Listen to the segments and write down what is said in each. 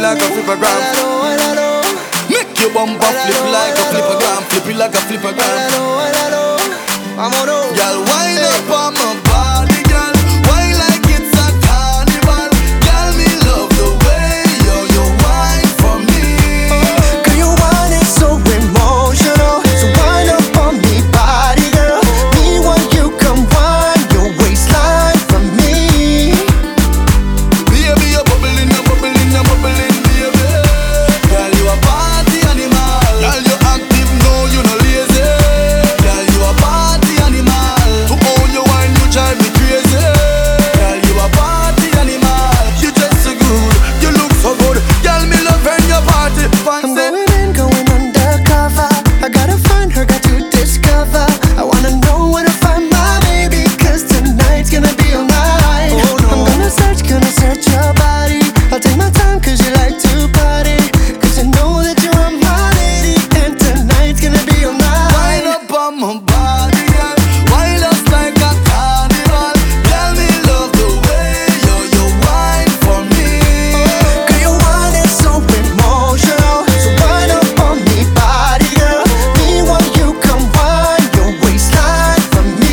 like a flippergram. Make your bumper flip like a flippergram. Flip it like a flippergram. Girl, wind up on my body, girl. Why like it's a carnival? Girl, me love the way you whine for me. Girl, your wine is so emotional. So wind up on me, body girl. Me want you come wind your waistline for me. Baby, you're bubbling, you're bubbling, you're bubbling, baby. Girl, you a party animal. Girl, you active, no, you no lazy. Girl, you a party animal. To own your wine, you drive me crazy. Girl, you a party animal. You dress so good, you look so good. Girl, me love when you party I'm fancy. going in, going undercover. I gotta find her, got to discover. I wanna know where to find my baby, 'cause tonight's gonna be all night. I'm gonna search your body. I'll take my time 'cause you like to party. 'Cause I know that you are my lady, and tonight's gonna be all night. Wind up on my body, girl. Wind us like a carnival. Girl, me love the way you whine for me. Girl, your wine is so emotional. So wind up on me, body girl. Me want you come wind your waistline for me.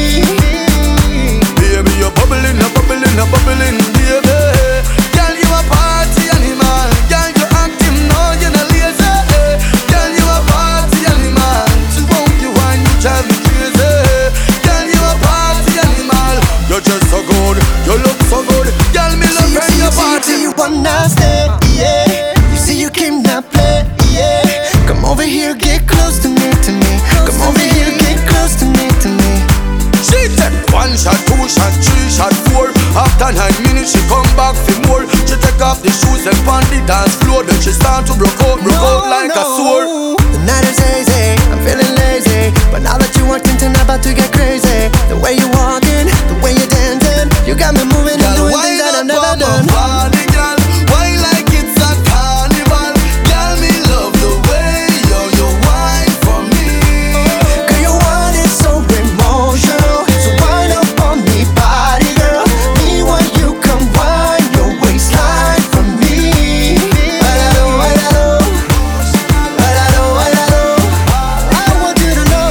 Baby, you're bubbling, you're bubbling, you're bubbling, baby. Girl, you a party animal. Girl, you active, no, you no lazy. Girl, you a party animal. To own you wine, you drive me crazy. Girl, you a party animal. You're just so good, you look so good. Girl, me love when you party. You wanna stay, yeah. You see you came to play, yeah. Come over here, get close to me, to me. Come over here, get close to me, to me. She take 1 shot, 2 shot, 3 shot, 4. After 9 minutes, she come back for more. She take off the shoes and pound the dance floor. Then she start to broke out like a sword. The night is hazy, I'm feeling lazy. But now that you walked in tonight, about to get crazy. The way you walking, the way you dancing, you got me moving and doing things that I've never done. Body, girl, why like it's a carnival? Girl, me love the way you whine for me. Girl, your wine is so emotional. So wind up on me, body girl. Me want you come wind your waistline for me. Bailalo, bailalo. Bailalo, bailalo. I want you to know.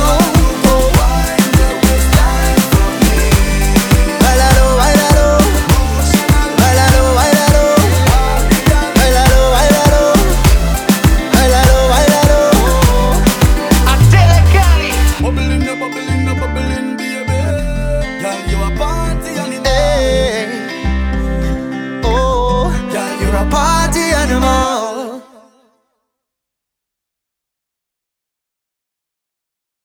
Bailalo, bailalo. Bailalo, bailalo. Bailalo, bailalo. Bailalo, bailalo. Bubbling, you're bubbling, you're bubbling, baby. Girl, you a party animal. Hey. Oh, Girl, you're a party animal.